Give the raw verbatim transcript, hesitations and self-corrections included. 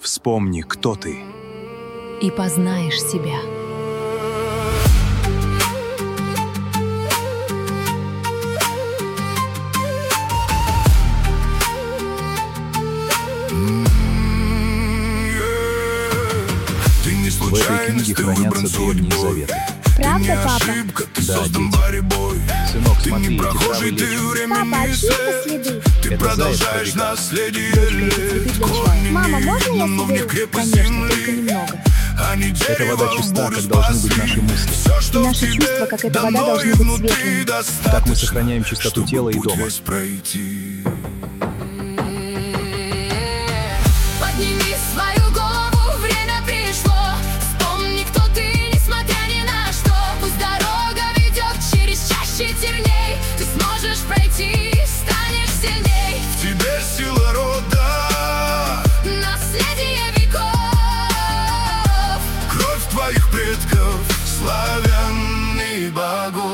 Вспомни, кто ты. И познаешь себя. В этой книге хранятся древние заветы. Правда, папа? Да, дети. Сынок, смотри, эти травы лечат. Папа, а чьи это следы? Это заяц пробегал. Мама, можно я соберу? Конечно, только немного. Эта вода чиста, как должны быть наши мысли. И наши чувства, как эта вода, должны быть светлыми. Так мы сохраняем чистоту тела и дома. Подними свою голову, время пришло. Вспомни, кто ты, несмотря ни на что. Пусть дорога ведет через чаще терней. Ты сможешь пройти, станешь сильней. В тебе сила рода, Наследие веков. кровь твоих предков, славян и богов.